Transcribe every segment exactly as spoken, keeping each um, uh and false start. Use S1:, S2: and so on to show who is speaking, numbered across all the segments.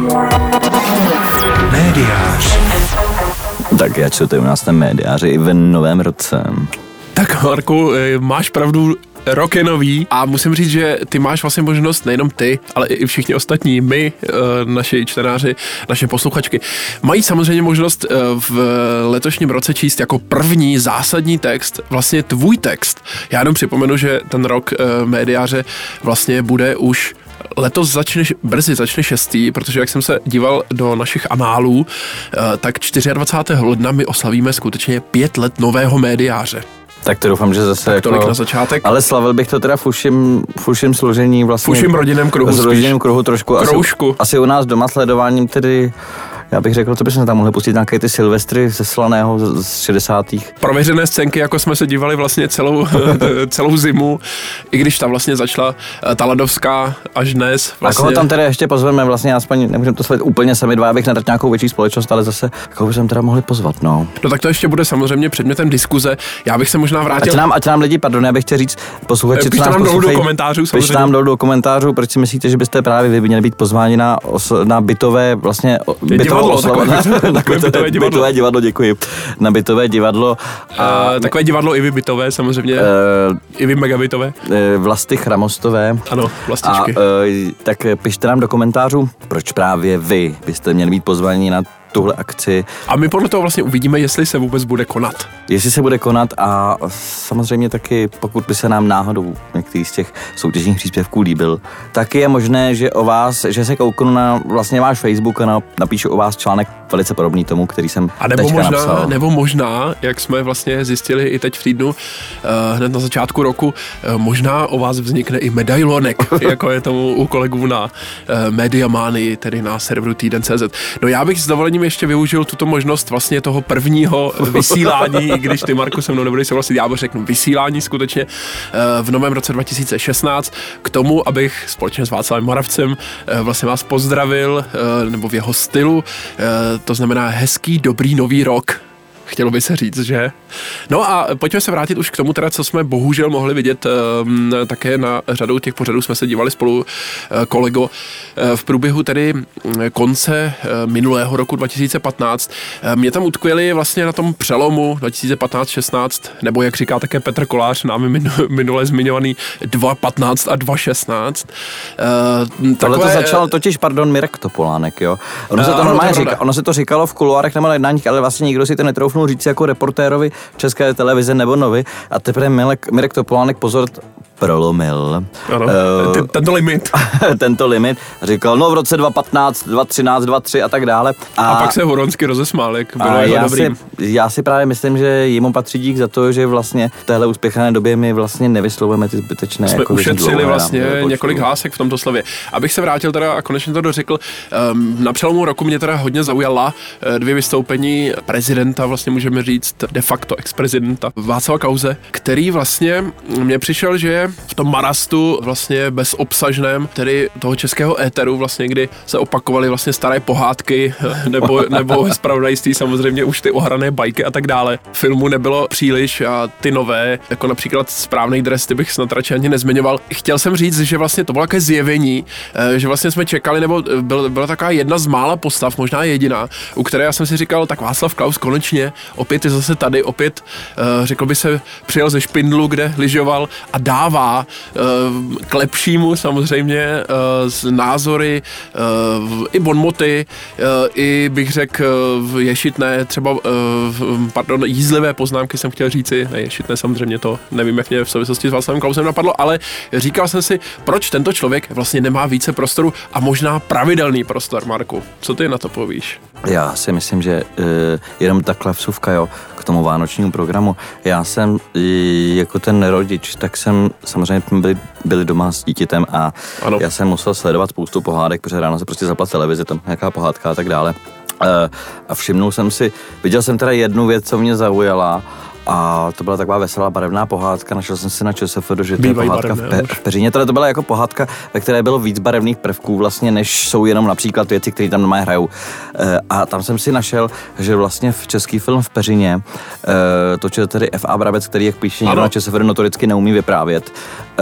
S1: Médiář.
S2: Tak já čtu, u nás ten médiáři i v novém roce.
S3: Tak Marku, máš pravdu, rok je nový a musím říct, že ty máš vlastně možnost, nejenom ty, ale i všichni ostatní, my, naši čtenáři, naše posluchačky, mají samozřejmě možnost v letošním roce číst jako první zásadní text, vlastně tvůj text. Já jenom připomenu, že ten rok médiáře vlastně bude už letos začne, brzy začne šestý, protože jak jsem se díval do našich análů, tak dvacátého čtvrtého ledna my oslavíme skutečně pět let nového médiáře.
S2: Tak to doufám, že zase
S3: tak jako, na začátek.
S2: Ale slavil bych to teda v uším, v uším složení vlastně.
S3: V uším rodinném kruhu.
S2: V rodinném kruhu trošku.
S3: Kroužku.
S2: Asi, asi u nás doma sledováním tedy, já bych řekl, co bychom tam mohli pustit, nějaké ty Silvestry ze Slaného z šedesátých.
S3: Prověřené scénky, jako jsme se dívali vlastně celou, celou zimu, i když tam vlastně začala ta ledovská až dnes. Vlastně.
S2: A koho tam teda ještě pozveme, vlastně aspoň nemůžeme to sledovat úplně sami dva, abych nadal nějakou větší společnost, ale zase koho bychom teda mohli pozvat, no.
S3: No tak to ještě bude samozřejmě předmětem diskuze. Já bych se možná vrátil.
S2: Ať nám, ať nám lidi, pardon, já bych chtěl říct, posluchači,
S3: co nám dolů do komentářů, samozřejmě.
S2: Pište nám dolů do komentářů, proč si myslíte, že byste právě vy měli být pozváni na, os, na bytové, vlastně
S3: divadlo,
S2: oslavu,
S3: takové,
S2: na,
S3: takové, takové bytové divadlo.
S2: Bytové divadlo, děkuji. Na bytové divadlo.
S3: A, uh, takové divadlo i vy bytové, samozřejmě. Uh, I vy megabitové.
S2: Uh, Vlasty Chramostové.
S3: Ano, vlastičky.
S2: A uh, tak pište nám do komentářů, proč právě vy byste měli být pozváni na tuhle akci.
S3: A my podle toho vlastně uvidíme, jestli se vůbec bude konat.
S2: Jestli se bude konat a samozřejmě taky, pokud by se nám náhodou některý z těch soutěžních příspěvků líbil, tak je možné, že o vás, že se kouknu na vlastně váš Facebook a napíšu o vás článek velice podobný tomu, který jsem
S3: a nebo
S2: teďka
S3: možná,
S2: napsal.
S3: Nebo možná, jak jsme vlastně zjistili i teď v týdnu, uh, hned na začátku roku, uh, možná o vás vznikne i medailonek, jako je tomu u kolegů na uh, Mediamánii, tedy na serveru týden tečka cé zet. No já bych s dovolením ještě využil tuto možnost vlastně toho prvního vysílání, i když ty, Marku, se mnou nebudeš souhlasit, já bych řeknu vysílání skutečně v novém roce dva tisíce šestnáct k tomu, abych společně s Václavem Moravcem vlastně vás pozdravil, nebo v jeho stylu, to znamená hezký, dobrý nový rok. Chtělo by se říct, že? No a pojďme se vrátit už k tomu teda, co jsme bohužel mohli vidět um, také na řadu těch pořadů jsme se dívali spolu, uh, kolego, uh, v průběhu tedy konce uh, minulého roku dva tisíce patnáct. Uh, mě tam utkvěli vlastně na tom přelomu dva tisíce patnáct šestnáct, nebo jak říká také Petr Kolář, námi minule zmiňovaný dva patnáct a dva šestnáct.
S2: Uh, takové... to začalo totiž, pardon, Mirek Topolánek, jo? Ono, uh, se to normálně říka, ono se to říkalo v kuloárech nebo na jednáních, ale vlastně nikdo si to netroufnul říct jako reportérovi České televize nebo Novy a teprve Mirek, Mirek Topolánek pozor prolomil.
S3: Ano, uh, T- tento limit.
S2: tento limit. Říkal, no v roce dva patnáct, dva třináct, dva tři a tak dále.
S3: A, a pak se Horonsky rozesmál, jak bylo jeho
S2: já
S3: dobrý.
S2: Si, já si právě myslím, že jemu patří dík za to, že vlastně v téhle úspěchané době my vlastně nevyslovujeme ty zbytečné.
S3: Jsme
S2: jako
S3: ušetřili vlastně několik hlásek v tomto slově. Abych se vrátil teda a konečně to dořekl, um, na přelomu roku mě teda hodně zaujala uh, dvě vystoupení prezidenta, vlastně můžeme říct de facto ex-prezidenta Václava Klause, který vlastně mně přišel, že v tom marastu vlastně bezobsažném, tedy toho českého éteru vlastně, kdy se opakovaly vlastně staré pohádky nebo, nebo zpravodajství samozřejmě už ty ohrané bajky a tak dále. Filmu nebylo příliš a ty nové, jako například Správnej dres, ty bych snad radši ani nezmiňoval. Chtěl jsem říct, že vlastně to bylo také zjevení, že vlastně jsme čekali, nebo byl, byla taková jedna z mála postav, možná jediná, u které já jsem si říkal, tak Václav Klaus konečně, opět je zase tady, opět řekl by se přijel ze Špindlu, kde lyžoval a dává k lepšímu samozřejmě z názory i bonmoty, i bych řekl ješitné, třeba, pardon, jízlivé poznámky jsem chtěl říci, ne ješitné samozřejmě to, nevím, jak mě v souvislosti s Václavem Klausem napadlo, ale říkal jsem si, proč tento člověk vlastně nemá více prostoru a možná pravidelný prostor, Marku. Co ty na to povíš?
S2: Já si myslím, že uh, jenom takhle vsuvka, jo, k tomu vánočnímu programu. Já jsem jako ten rodič, tak jsem samozřejmě byli, byli doma s dítětem a ano. Já jsem musel sledovat spoustu pohádek, protože ráno se prostě zaplat televize, tam nějaká pohádka a tak dále. Uh, a všimnul jsem si, viděl jsem teda jednu věc, co mě zaujala a to byla taková veselá barevná pohádka, našel jsem si na ČSFD, že to je
S3: Bývají
S2: pohádka
S3: barevné,
S2: v, pe- v Peříně, tohle to byla jako pohádka, ve které bylo víc barevných prvků vlastně, než jsou jenom například věci, které tam doma hrajou. E, a tam jsem si našel, že vlastně v český film v Peříně e, točil tedy F A Brabec, který jak píše někdo na ČSFD notoricky neumí vyprávět.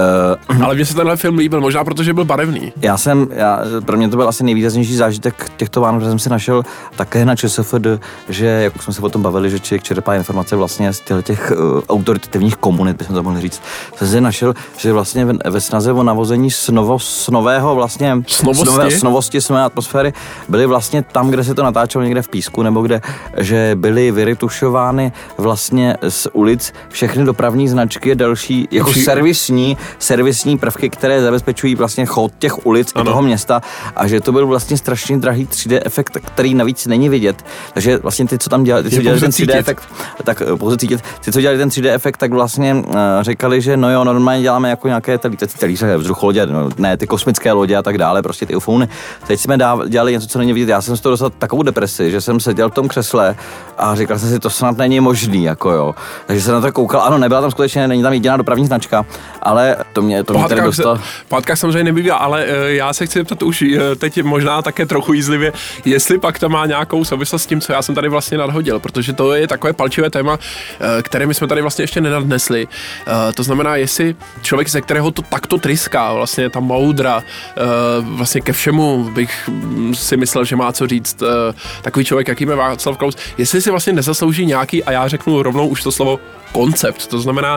S2: E,
S3: Ale mně se tenhle film líbil, možná protože byl barevný.
S2: Já jsem, já, pro mě to byl asi nejvýraznější zážitek těchto Vánoc, že jsem si našel také na ČSFD, že jak jsme se o tom bavili, že člověk čerpá informace vlastně z těch uh, autoritativních komunit, bychom to mohli říct, jsem si našel, že vlastně ve, ve snaze o navození snovo, snového vlastně
S3: snovosti?
S2: Snové, snovosti snové atmosféry byly vlastně tam, kde se to natáčelo někde v Písku, nebo kde, že byly vyretušovány vlastně z ulic všechny dopravní značky, další jako
S3: Vši...
S2: servisní, servisní prvky, které zabezpečují vlastně chod těch ulic i toho města, a že to byl vlastně strašně drahý tři dé efekt, který navíc není vidět. Takže vlastně ty, co tam dělali, ty, co dělali ten tři dé efekt, tak pouze cítit, ty, co dělali ten tři dé efekt, tak vlastně uh, říkali, že no jo, normálně děláme jako nějaké ty talíře, vzducholodě, no, ne ty kosmické lodě a tak dále, prostě ty ufouny. Teď jsme dáv, dělali něco, co není vidět. Já jsem z toho dostal takovou depresi, že jsem seděl v tom křesle a říkal jsem si, to snad není možný, jako jo. Takže jsem na to koukal, ano, nebyla tam skutečně, není tam jediná dopravní značka, ale to mě, to mě tady dostalo.
S3: Pohádka samozřejmě nebývá, ale uh, já se chci zeptat už uh, teď možná také trochu jízlivě, jestli pak to má nějakou souvislost s tím, co já jsem tady vlastně nadhodil, protože to je takové palčivé téma, uh, které my jsme tady vlastně ještě nenadnesli. Uh, to znamená, jestli člověk, ze kterého to takto tryská, vlastně ta moudra, uh, vlastně ke všemu bych si myslel, že má co říct, uh, takový člověk, jaký je Václav Klaus, jestli si vlastně nezaslouží nějaký, a já řeknu rovnou už to slovo, koncept. To znamená,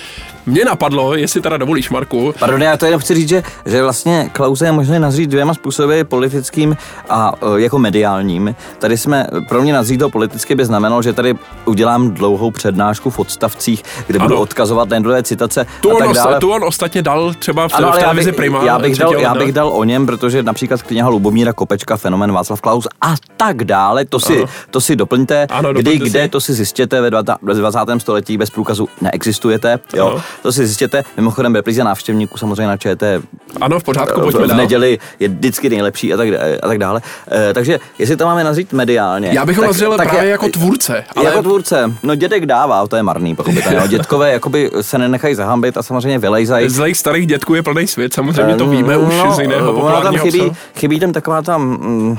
S3: mě napadlo, jestli teda dovolíš, Marku.
S2: Pardon, já to jenom chci říct, že, že vlastně Klause je možné nazřít dvěma způsoby, politickým a uh, jako mediálním. Tady jsme, pro mě nazřít to politicky by znamenalo, že tady udělám dlouhou přednášku v odstavcích, kde ano. budu odkazovat na jednotlivé citace
S3: tu
S2: a tak
S3: on,
S2: dále.
S3: Tu on ostatně dal třeba v,
S2: ano,
S3: v televizi
S2: já bych,
S3: Prima.
S2: Já bych, dal, já bych dal o něm, protože například kniha Lubomíra Kopečka, Fenomén Václav Klaus a tak dále, to si, to si doplňte, ano, kdy, kde, si. To si zjistěte ve dvacátém století, bez průkazu neexistujete, jo. Ano. To si zjistěte, mimochodem repríza návštěvníků samozřejmě na ČT.
S3: Ano, v pořádku,
S2: pojďme dál. V neděli je vždycky nejlepší a tak, a tak dále. E, takže jestli to máme nazřít mediálně.
S3: Já bych ho nazřel právě je, jako tvůrce. Ale...
S2: Jako tvůrce, no dědek dává, to je marný, pochopitelně. No, dětkové jakoby se nenechají zahambit a samozřejmě vylejzají.
S3: Zlejch starých dětků je plný svět, samozřejmě to víme už no, z jiného populárního
S2: chybí, chybí tam taková tam, mm,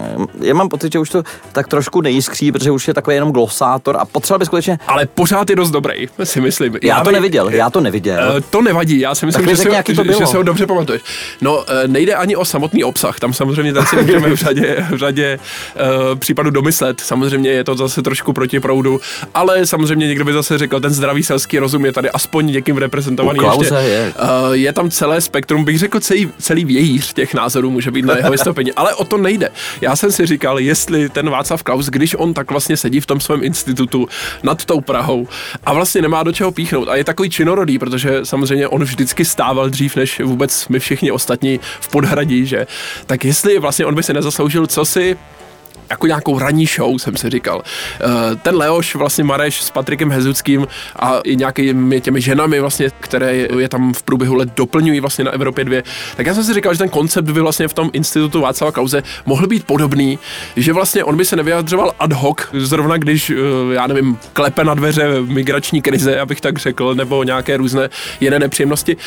S2: já mám pocit, že už to tak trošku nejiskří, protože už je takový jenom glosátor a potřeba by skutečně.
S3: Ale pořád je dost dobrý, si myslím.
S2: Já, já to by... neviděl, já to neviděl.
S3: Uh, to nevadí, já si myslím, že si, ho, že, že se ho dobře pamatuješ. No, uh, nejde ani o samotný obsah, tam samozřejmě ten si můžeme v řadě, v řadě uh, případů domyslet. Samozřejmě je to zase trošku proti proudu, ale samozřejmě někdo by zase řekl, ten zdravý selský rozum je tady aspoň někým reprezentovaný ještě.
S2: Je.
S3: Uh, je tam celé spektrum, bych řekl celý, celý vějíř těch názorů může být na jeho vystoupení, ale o to nejde. Já jsem si říkal, jestli ten Václav Klaus, když on tak vlastně sedí v tom svém institutu nad tou Prahou a vlastně nemá do čeho píchnout a je takový činorodý, protože samozřejmě on vždycky stával dřív než vůbec my všichni ostatní v Podhradí, že? Tak jestli vlastně on by si nezasloužil cosi jako nějakou ranní show, jsem si říkal. Ten Leoš, vlastně Mareš s Patrikem Hezuckým a i nějakými těmi ženami vlastně, které je tam v průběhu let doplňují vlastně na Evropě dvě. Tak já jsem si říkal, že ten koncept by vlastně v tom institutu Václava Klause mohl být podobný, že vlastně on by se nevyjadřoval ad hoc, zrovna když, já nevím, klepe na dveře migrační krize, abych tak řekl, nebo nějaké různé jiné nepříjemnosti,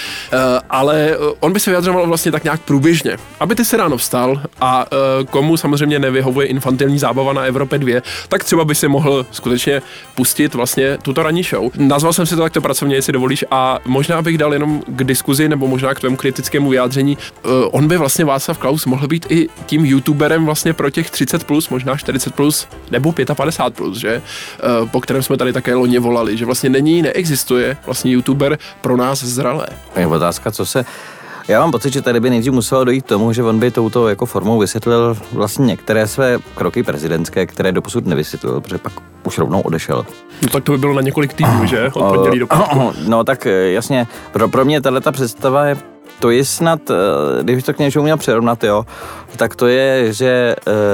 S3: ale on by se vyjadřoval vlastně tak nějak průběžně, aby ty se ráno vstal a komu samozřejmě nevyhovuje infantilní zábava na Evropě dvě, tak třeba by si mohl skutečně pustit vlastně tuto ranní show. Nazval jsem si to takto pracovně, jestli dovolíš, a možná bych dal jenom k diskuzi, nebo možná k tvému kritickému vyjádření. Uh, on by vlastně Václav Klaus mohl být i tím youtuberem vlastně pro těch třicet plus, možná čtyřicet plus, nebo padesát pět plus, že? Uh, po kterém jsme tady také loni volali, že vlastně není, neexistuje vlastně youtuber pro nás zralé.
S2: Je otázka, co se Já mám pocit, že tady by nejdřív muselo dojít tomu, že on by touto jako formou vysvětlil vlastně některé své kroky prezidentské, které doposud nevysvětlil, protože pak už rovnou odešel.
S3: No tak to by bylo na několik týdnů, že? Od pondělí do pátku.
S2: No tak jasně, pro, pro mě tato představa je, to je snad, když to k něčemu měl přirovnat, jo, tak to je, že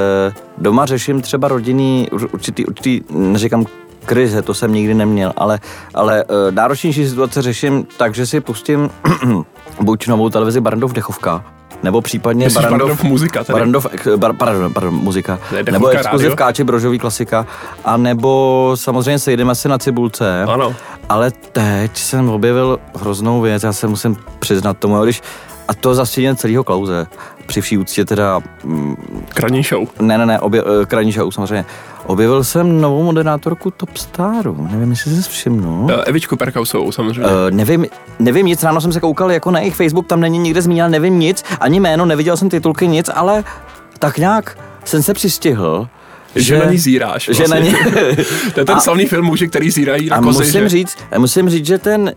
S2: doma řeším třeba rodinný, určitý, určitý, neříkám krize, to jsem nikdy neměl, ale, ale náročnější situace řeším tak, že si pustím buď novou televizi Barrandov Dechovka, nebo případně
S3: Myslíš
S2: Barandov,
S3: Barandov muzika. Tady.
S2: Barandov, bar, pardon, pardon, muzika,
S3: Ne,
S2: nebo Exkluziv Káči, Brožový klasika, a nebo samozřejmě Sejdeme se na Cibulce.
S3: Ano.
S2: Ale teď jsem objevil hroznou věc, já se musím přiznat tomu, když, a to zastíněn celého Klause. Při vší úctě teda... Mm,
S3: Krajní show.
S2: Ne, ne, ne, obje, krajní show samozřejmě. Objevil jsem novou moderátorku Top Staru, nevím, jestli jsi všimnul.
S3: Evičku Perkausovou samozřejmě.
S2: Uh, nevím, nevím nic, ráno jsem se koukal jako na jejich Facebook, tam není nikde zmíněn, nevím nic, ani jméno, neviděl jsem titulky, nic, ale tak nějak jsem se přistihl,
S3: že, že na ní zíráš.
S2: Že
S3: vlastně.
S2: na ní...
S3: To je ten a, slavný film muži, který zírají na
S2: a
S3: kozy.
S2: Musím
S3: že?
S2: říct, musím říct, že ten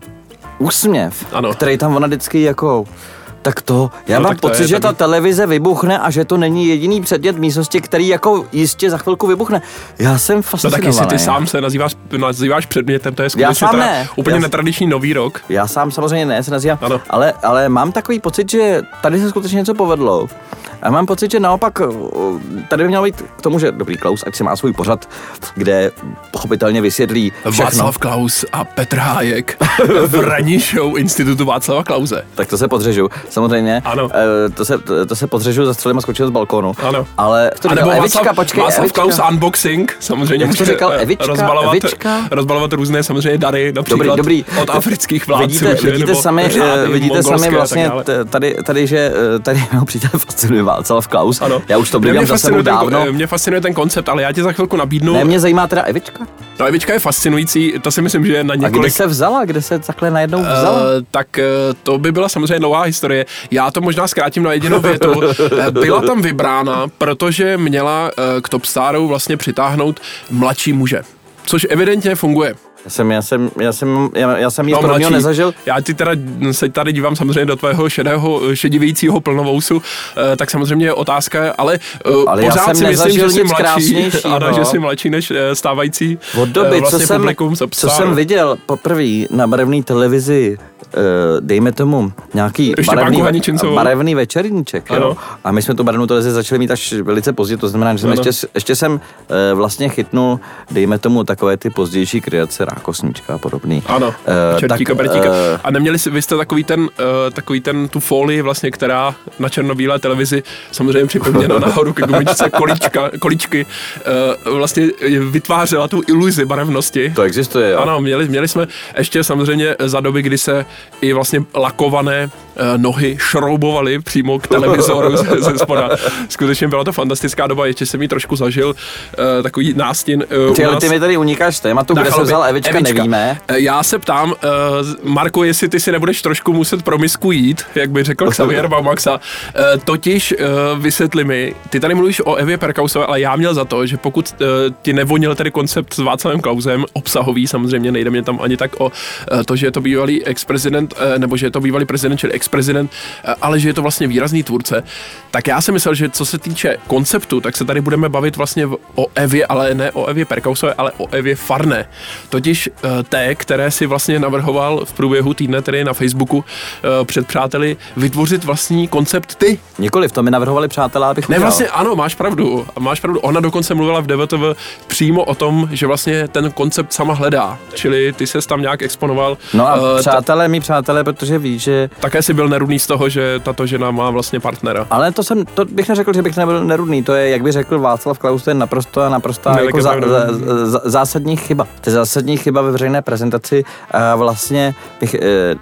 S2: úsměv, ano. který tam ona vždycky jako... Tak to, já no, mám pocit, že taky... ta televize vybuchne a že to není jediný předmět místnosti, který jako jistě za chvilku vybuchne. Já jsem fascinovaný.
S3: No tak jestli ty sám se nazýváš, nazýváš předmětem, to je skutečně
S2: ne.
S3: úplně
S2: já
S3: netradiční nový rok.
S2: Já sám samozřejmě ne, se nazývám, ale, ale mám takový pocit, že tady se skutečně něco povedlo. A mám pocit, že naopak tady by mělo být k tomu, že dobrý Klaus, ať si má svůj pořad, kde pochopitelně vysvětlí všechno.
S3: Václav Klaus a Petr Hájek v ranní show Institutu Václava Klause.
S2: Tak to se podřežu, samozřejmě.
S3: Ano.
S2: E, to, se, to, to se podřežu, zastřelím a skočil z balkónu.
S3: Ano.
S2: Ale
S3: to říkal,
S2: Evička,
S3: Václav,
S2: počkej,
S3: Václav
S2: Evička.
S3: Klaus unboxing, samozřejmě.
S2: Jak to říkal, Evička,
S3: rozbalovat,
S2: Evička?
S3: rozbalovat různé samozřejmě dary, například
S2: dobrý, dobrý.
S3: od afrických vládců.
S2: Vidíte,
S3: že,
S2: vidíte sami,
S3: řády,
S2: vidíte sami vlastně tady, tady, že tady mého přítele fascinuje Václav Klaus.
S3: Ano.
S2: Já už to blídám za sebou dávno.
S3: Mě fascinuje ten koncept, ale já tě za chvilku nabídnu.
S2: Ne, mě zajímá teda Evička.
S3: No, Evička je fascinující, to si myslím, že je na několik...
S2: A kde se vzala, kde se takhle najednou vzala? Uh,
S3: tak uh, to by byla samozřejmě dlouhá historie. Já to možná zkrátím na jedinou větu. Byla tam vybrána, protože měla uh, k Top Staru vlastně přitáhnout mladší muže, což evidentně funguje.
S2: Já jsem, já jsem, já jsem, já, já jsem nic no, podobného nezažil.
S3: Já ti teda se tady dívám samozřejmě do tvého šedého, šedivějícího plnovousu, eh, tak samozřejmě je otázka, ale, eh,
S2: ale
S3: pořád si myslím, že jsi mladší, ano, že jsi
S2: no.
S3: mladší než eh, stávající
S2: od doby, eh, vlastně
S3: co publikum.
S2: Jsem, co jsem viděl poprvé na barevné televizi, eh, dejme tomu nějaký barevný, barevný večerníček, jo? A my jsme tu barevnou televizi začali mít až velice pozdě, to znamená, že jsem ještě, ještě jsem eh, vlastně chytnul, dejme tomu takové ty pozdější kreace Rákosníčka a podobný.
S3: Ano, uh, čertíka, bertíka. Uh, a neměli si, vy jste takový ten, uh, takový ten, tu folii vlastně, která na černobílé televizi samozřejmě připomněna nahoru ke gumičce kolíčka, kolíčky, uh, vlastně vytvářela tu iluzi barevnosti.
S2: To existuje, jo?
S3: Ano, měli, měli jsme ještě samozřejmě za doby, kdy se i vlastně lakované uh, nohy šroubovaly přímo k televizoru ze, ze spoda. Skutečně byla to fantastická doba, ještě jsem ji trošku zažil, uh, takový nástin. Uh,
S2: ty, ty mi tady unikáš z tématu, kde se vzal Evička, Evička, nevíme.
S3: Já se ptám, uh, Marko, jestli ty si nebudeš trošku muset pro misku jít, jak by řekl Xavier Baumaxa. Uh, totiž uh, vysvětli mi, ty tady mluvíš o Evě Perkausové, ale já měl za to, že pokud uh, ti nevonil tedy koncept s Václavem Klausem, obsahový samozřejmě, nejde mě tam ani tak o uh, to, že je to bývalý ex-prezident, uh, nebo že je to bývalý prezident, čili ex-prezident, uh, ale že je to vlastně výrazný tvůrce, tak já si myslel, že co se týče konceptu, tak se tady budeme bavit vlastně o Evě, ale ne o Evě Perkausové, ale o Evě Farné. Totiž té, které si vlastně navrhoval v průběhu týdne, tedy na Facebooku uh, před přáteli, vytvořit vlastní koncept ty.
S2: Nikoliv, to mi navrhovali přátelé, abych
S3: Ne, vlastně ano, máš pravdu. Máš pravdu. Ona dokonce mluvila v D V T V přímo o tom, že vlastně ten koncept sama hledá. Čili ty ses tam nějak exponoval.
S2: No a uh, přátelé, mý přátelé, protože ví, že...
S3: Také si byl nerudný z toho, že tato žena má vlastně partnera.
S2: Ale to jsem, to bych neřekl, že bych nebyl nerudný. To je, jak by řekl Václav Klaus, to je naprosto a naprosto jako za, za, za, zásadní chyba. To je zásadní chyba ve veřejné prezentaci a vlastně bych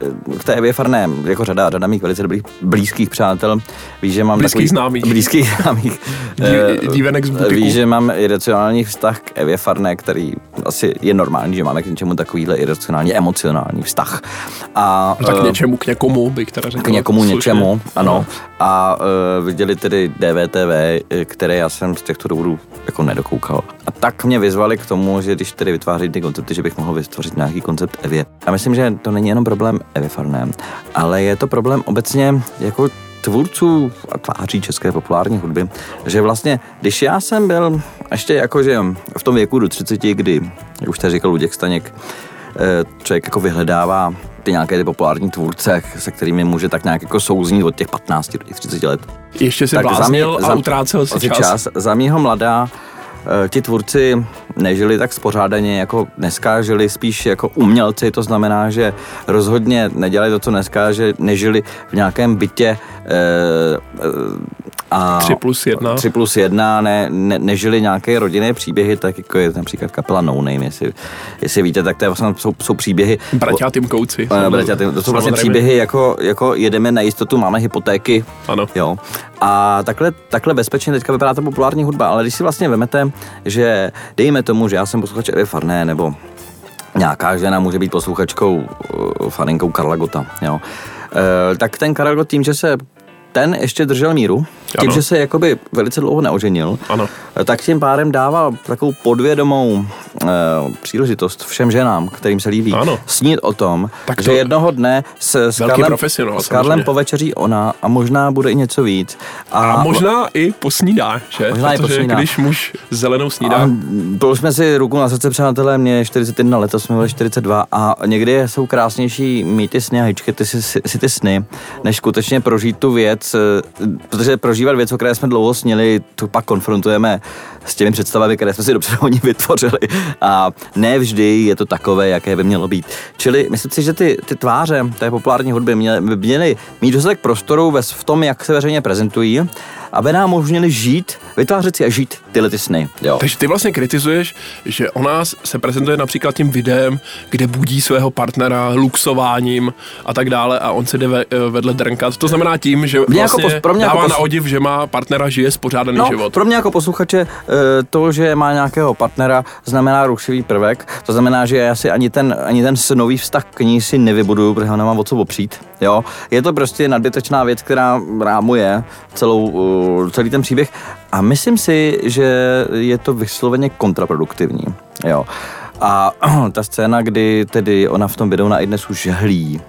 S2: k té Evě Farné, jako řada, řada mých velice dobrých blízkých přátel, ví, že mám
S3: blízkých
S2: takový...
S3: Známých.
S2: Blízkých známých.
S3: Dívenek z butiku.
S2: Ví, že mám iracionální vztah k Evě Farné, který asi je normální, že máme k něčemu takovýhle iracionální, emocionální vztah. A,
S3: no, tak k něčemu, k někomu bych teda řekl.
S2: K někomu slušně. Něčemu, ano. No. A uh, viděli tedy D V T V, které já jsem z těchto důvodů jako nedokoukal. A tak mě vyzvali k tomu, že když tedy vytváří ty koncepty, že bych mohl vytvořit nějaký koncept Evě. A myslím, že to není jenom problém Evy Farné, ale je to problém obecně jako tvůrců a tváří české populární hudby, že vlastně, když já jsem byl ještě jakože v tom věku do třiceti, kdy, jak už tady říkal Luděk Staněk, člověk jako vyhledává ty nějaké ty populární tvůrce, se kterými může tak nějak jako souznít od těch patnácti do těch třiceti let.
S3: Ještě si bláznil a utrácel si čas. čas.
S2: Za mýho mladá ti tvůrci nežili tak spořádaně jako dneska, žili spíš jako umělci, to znamená, že rozhodně nedělali to, co dneska, že nežili v nějakém bytě a
S3: tři plus jedna.
S2: tři plus jedna ne, ne, nežili nějaké rodinné příběhy, tak jako je například kapela No Name, jestli, jestli víte, tak to je vlastně, jsou, jsou příběhy.
S3: Bratia Tymkouci.
S2: Bratia Tym, to jsou vlastně příběhy jako, jako jedeme na jistotu, máme hypotéky.
S3: Ano.
S2: Jo. A takhle, takhle bezpečně teďka vypadá ta populární hudba, ale když si vlastně vemete, že dejme tomu, že já jsem posluchač Evy Farné, nebo nějaká žena může být posluchačkou, faninkou Karla Gotta, jo. E, tak ten Karel Gott tím, že se ten ještě držel míru, tím, ano. že se jakoby velice dlouho neoženil, ano. tak tím pádem dával takovou podvědomou e, příležitost všem ženám, kterým se líbí, ano. snít o tom, tak že jednoho dne s, s Karlem, s Karlem povečeří ona a možná bude i něco víc.
S3: A, a možná i posnídá, že?
S2: Možná
S3: Protože
S2: i posnídá.
S3: Když muž zelenou snídá.
S2: Položme si ruku na srdce, přátelé, mě je čtyřicet jedna let, jsme byli čtyřicet dva a někdy jsou krásnější mít ty sny a hýčky ty si, si, si ty sny, než skutečně prožít tu věc, protože prožívat věc, o které jsme dlouho snili, to pak konfrontujeme s těmi představami, které jsme si dopředu o ní vytvořili. A ne vždy je to takové, jaké by mělo být. Čili myslím si, že ty, ty tváře té populární hudby měly, měly mít dostatek prostoru v tom, jak se veřejně prezentují, aby nám umožnili žít, vytvářet si a žít tyhle ty sny. Jo.
S3: Takže ty vlastně kritizuješ, že ona se prezentuje například tím videem, kde budí svého partnera luxováním a tak dále a on se jde vedle drnkat. To znamená tím, že vlastně
S2: pos, pro mě
S3: dává
S2: jako
S3: na odiv, že má partnera, žije spořádaný
S2: no,
S3: život.
S2: Pro mě jako posluchače to, že má nějakého partnera, znamená rušivý prvek. To znamená, že já si ani ten, ani ten snový vztah k ní si nevybuduju, protože ho nemám o co opřít. Jo? Je to prostě nadbytečná věc, která rámuje celou celý ten příběh a myslím si, že je to vysloveně kontraproduktivní. Jo. A ta scéna, kdy tedy ona v tom videu na iDnesu žehlí,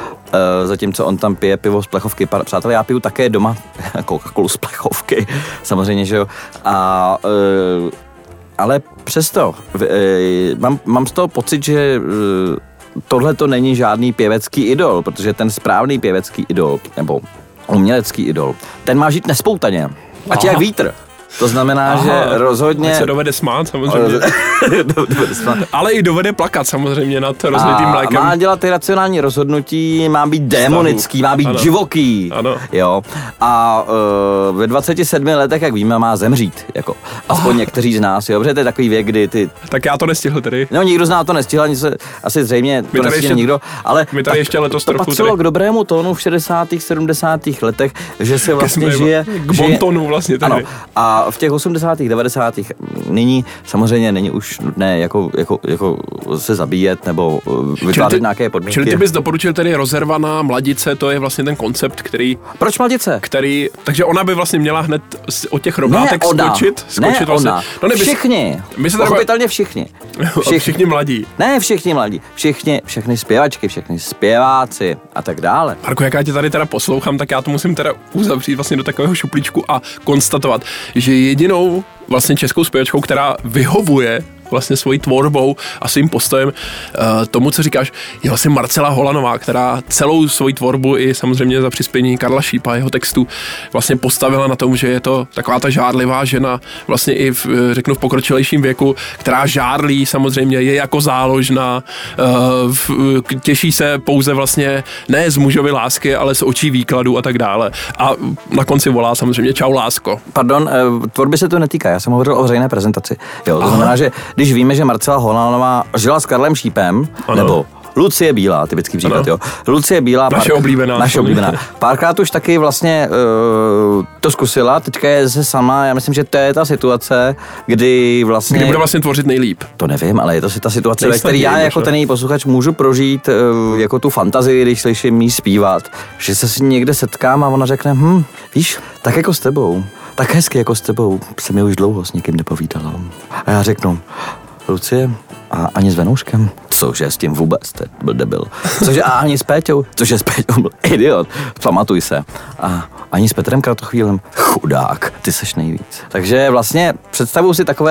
S2: Uh, zatímco on tam pije pivo z plechovky. Přátelé, já piju také doma Coca-Colu z plechovky, samozřejmě, že jo. A, uh, ale přesto, uh, mám, mám z toho pocit, že uh, tohle to není žádný pěvecký idol, protože ten správný pěvecký idol, nebo umělecký idol, ten má žít nespoutaně. Ať jak vítr. To znamená, aha, že rozhodně...
S3: Ať se dovede smát samozřejmě. dovede smát. Ale i dovede plakat samozřejmě nad rozlitým mlékem.
S2: Má dělat ty racionální rozhodnutí, má být démonický, má být ano. divoký. Ano. Jo. A uh, ve dvaceti sedmi letech, jak víme, má zemřít. Jako. Aspoň oh. někteří z nás, jo. Protože to je takový věk, kdy ty...
S3: Tak já to nestihl tedy.
S2: No, nikdo z nás to nestihl, ani se, asi zřejmě to nestihl ještě, nikdo. Ale
S3: my tady ještě letos
S2: to patřilo tady k dobrému tónu v šedesátých, sedmdesátých letech, že se vlastně žije...
S3: K bontonu vlastně tady. Ano.
S2: A v těch osmdesátých, devadesátých nyní samozřejmě není už nutné jako, jako, jako se zabíjet nebo vytvářet nějaké podmínky.
S3: Čili ty bys doporučil tedy rozervaná mladice, to je vlastně ten koncept, který...
S2: Proč mladice?
S3: Který, takže ona by vlastně měla hned od těch rovnátek
S2: ne, ona.
S3: skočit. skočit
S2: ne,
S3: vlastně.
S2: ona.
S3: No, nebys,
S2: všichni. Pochopitelně všichni.
S3: všichni. Všichni mladí.
S2: Ne, všichni mladí. Všichni, všechny zpěvačky, všechny zpěváci a tak dále.
S3: Marko, jak já tě tady teda poslouchám, tak já to musím teda uzavřít vlastně do takového šuplíčku a konstatovat, že jedinou vlastně českou zpěvačkou, která vyhovuje vlastně svojí tvorbou a svým postojem uh, tomu, co říkáš, je vlastně Marcela Holanová, která celou svoji tvorbu i samozřejmě za přispění Karla Šípa, jeho textu, vlastně postavila na tom, že je to taková ta žárlivá žena, vlastně i v, řeknu v pokročilejším věku, která žárlí samozřejmě, je jako záložná, uh, v, těší se pouze vlastně ne z mužovy lásky, ale z očí výkladu a tak dále. A na konci volá samozřejmě čau lásko.
S2: Pardon, tvorby se to netýká, já jsem hovořil o veřejné prezentaci. Jo, to Aha. znamená, že když víme, že Marcela Holanová žila s Karlem Šípem, ano. nebo Lucie Bílá, typický příklad, ano. jo. Lucie Bílá,
S3: naše pár, oblíbená.
S2: Naše oblíbená. Párkrát už taky vlastně uh, to zkusila, teďka je se sama, já myslím, že to je ta situace, kdy vlastně...
S3: Kdy bude vlastně tvořit nejlíp.
S2: To nevím, ale je to si ta situace, ve které já jako ten její posluchač můžu prožít uh, jako tu fantazii, když slyším jí zpívat, že se s ní někde setkám a ona řekne, hm, víš, tak jako s tebou. Tak hezky jako s tebou se mi už dlouho s nikým nepovídala. A já řeknu, Lucie, a ani s Venouškem? Cože s tím vůbec, to byl debil. Cože a ani s Péťou? Cože s Péťou byl idiot, pamatuj se. A ani s Petrem Kratochvílem? Chudák, ty seš nejvíc. Takže vlastně představuju si takovéhle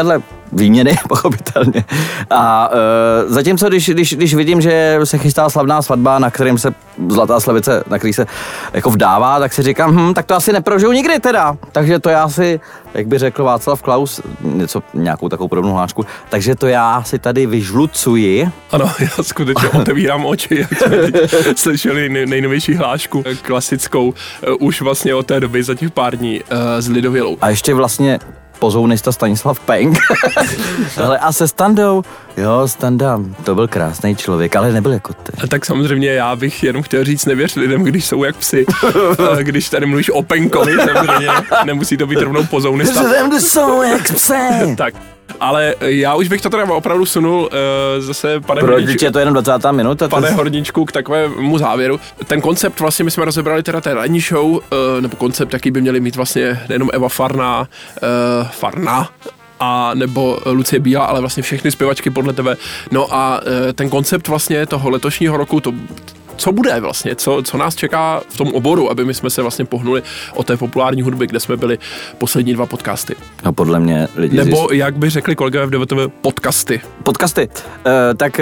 S2: výměny, pochopitelně. A e, zatímco, když, když, když vidím, že se chystá slavná svatba, na kterým se zlatá slavice, na který se jako vdává, tak si říkám, hm, tak to asi neprožiju nikdy teda. Takže to já si, jak by řekl Václav Klaus, něco, nějakou takovou podobnou hlášku, takže to já si tady vyžlucuji.
S3: Ano, já skutečně otevírám oči, jak jsme slyšeli nej, nejnovější hlášku, klasickou, už vlastně od té doby za těch pár dní s Lidovělou.
S2: A ještě vlastně pozounista Stanislav Peng. Ale a se Standou, jo, Standa, to byl krásný člověk, ale nebyl jako ty.
S3: A tak samozřejmě já bych jenom chtěl říct, nevěř lidem, když jsou jak psi. Když tady mluvíš o Penkovi, samozřejmě nemusí to být rovnou pozounista.
S2: Lidem jsou jak psi.
S3: Tak. Ale já už bych to teda opravdu sunul uh, zase, pane
S2: Proč je to jenom dvacátá minuta?
S3: Pane Horníčku, k takovému závěru. Ten koncept vlastně my jsme rozebrali teda té ranní show, uh, nebo koncept, jaký by měli mít vlastně nejenom Eva Farná, uh, Farná, a nebo Lucie Bílá, ale vlastně všechny zpěvačky podle tebe. No a uh, ten koncept vlastně toho letošního roku, to co bude vlastně, co, co nás čeká v tom oboru, aby my jsme se vlastně pohnuli od té populární hudby, kde jsme byli poslední dva podcasty.
S2: No podle mě lidi...
S3: Nebo zjist... jak by řekli kolegové v D V T V, podcasty.
S2: Podcasty. Uh, tak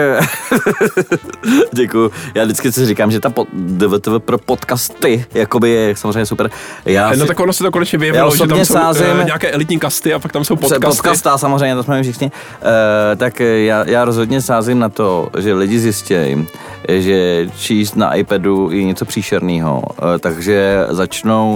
S2: uh, děkuju. Já vždycky si říkám, že ta po, D V T V pro podcasty jakoby je samozřejmě super. Já
S3: no
S2: si...
S3: tak ono se to konečně vyjevilo, že tam jsou sázím... uh, nějaké elitní kasty a pak tam jsou podcasty.
S2: Podcastá samozřejmě, to jsme všichni. Uh, tak já, já rozhodně sázím na to, že lidi zjistějí, že číst na iPadu je něco příšerného, takže začnou,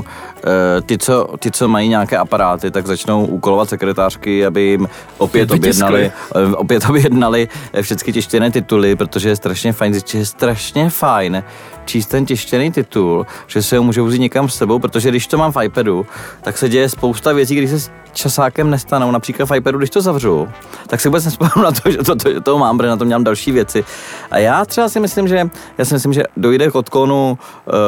S2: ty co, ty, co mají nějaké aparáty, tak začnou úkolovat sekretářky, aby jim opět objednali, opět objednali všechny tištěné tituly, protože je strašně fajn, že je strašně fajn číst ten tištěný titul, že se ho můžou vzít někam s sebou, protože když to mám v iPadu, tak se děje spousta věcí, když se s časákem nestanou, například v iPadu, když to zavřu, tak si vůbec nespomínám na to, že to, to, to mám, protože na tom dělám další věci. A já třeba si myslím, že já si myslím, že dojde k odklonu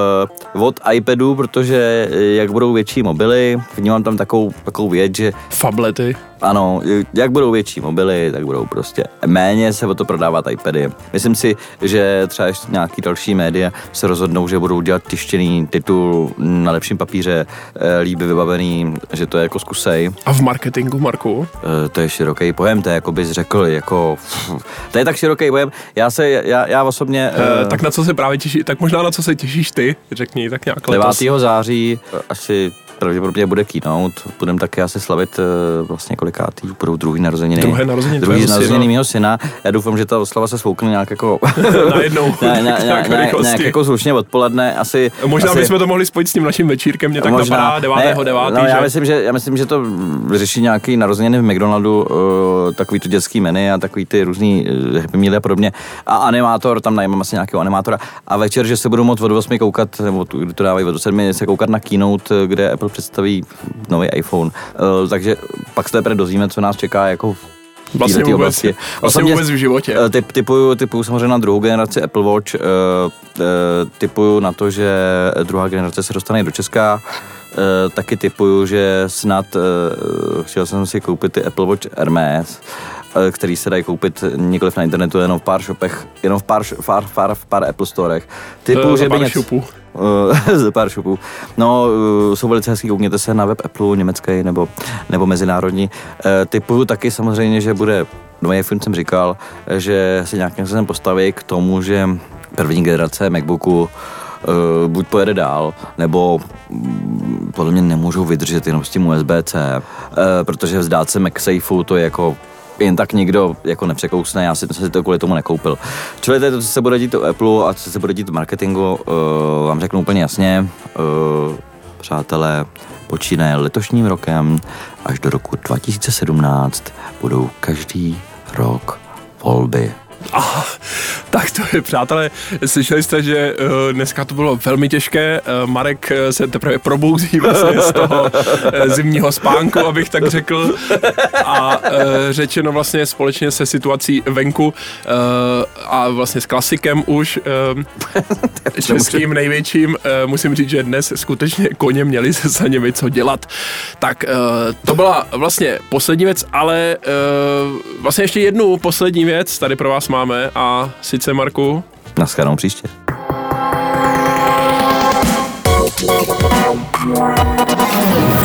S2: uh, od iPadu, protože jak budou větší mobily, vnímám tam takovou, takovou věc, že...
S3: Fablety.
S2: Ano, jak budou větší mobily, tak budou prostě méně se o to prodávat iPady. Myslím si, že třeba ještě nějaký další média se rozhodnou, že budou dělat tištěný titul na lepším papíře, líbě vybavený, že to je jako zkusej.
S3: A v marketingu, Marku?
S2: E, to je široký pojem, to je jako bys řekl, jako... To je tak široký pojem, já se, já, já osobně...
S3: E, tak na co se právě těšíš, tak možná na co se těšíš ty, řekni, tak nějak letos.
S2: devátého září asi... pravděpodobně bude keynote, budeme taky asi slavit uh, vlastně kolikátý, budou druhý narozeniny.
S3: Druhé narozeniny
S2: Druhý narozeniny mýho syna. Já doufám, že ta oslava se svoukne nějak jako...
S3: Najednou.
S2: ne, ne, ne, ne, nějak jako slušně odpoledne, asi...
S3: Možná
S2: asi,
S3: bychom to mohli spojit s tím naším večírkem, mě tak možná, napadá devátého devátého
S2: No,
S3: že?
S2: já myslím, že, já myslím, že to řeší nějaký narozeniny v McDonaldu, uh, takový to dětský menu a takový ty různý uh, Happy Meal a podobně. A animátor, tam najmám asi nějakého animátora. A večer, že se budou moct od osmi koukat, nebo kdy to dávají od sedmi, se koukat na keynote, kde Apple představí nový iPhone, uh, takže pak se teprve dozvíme, co nás čeká jako
S3: vlastně vůbec,
S2: oblasti.
S3: vlastně vůbec v životě.
S2: Typ, typuju, typuju samozřejmě na druhou generaci Apple Watch, uh, uh, typuju na to, že druhá generace se dostane do Česka, uh, taky typuju, že snad uh, chtěl jsem si koupit ty Apple Watch Hermes, který se dají koupit nikoliv na internetu, jenom v pár shopech, jenom v pár, pár, pár, v pár Apple Storech. Typu,
S3: uh,
S2: že
S3: pár
S2: něco,
S3: shopů.
S2: Z pár shopů. No, uh, jsou velice hezký, koukněte se na web Apple, německý nebo, nebo mezinárodní. Uh, typuju taky samozřejmě, že bude, nový iPhone jsem říkal, že se nějakým způsobem postaví k tomu, že první generace MacBooku uh, buď pojede dál, nebo um, podle mě nemůžou vydržet jenom s tím U S B C, uh, protože vzdát se MagSafeu to je jako jen tak nikdo jako nepřekousne, já si, si to kvůli tomu nekoupil. Čili to je to, co se bude dít u Apple a co se bude dít v marketingu, uh, vám řeknu úplně jasně, uh, přátelé, počínaje letošním rokem až do roku dva tisíce sedmnáct budou každý rok volby.
S3: Ah, tak to je, přátelé, slyšeli jste, že uh, dneska to bylo velmi těžké, uh, Marek uh, se teprve probouzí vlastně z toho uh, zimního spánku, abych tak řekl, a uh, řečeno vlastně společně se situací venku uh, a vlastně s klasikem už uh, českým největším, uh, musím říct, že dnes skutečně koně měli se za němi co dělat. Tak uh, to byla vlastně poslední věc, ale uh, vlastně ještě jednu poslední věc tady pro vás máme a sice, Marku,
S2: naschledanou příště.
S4: We'll be right back.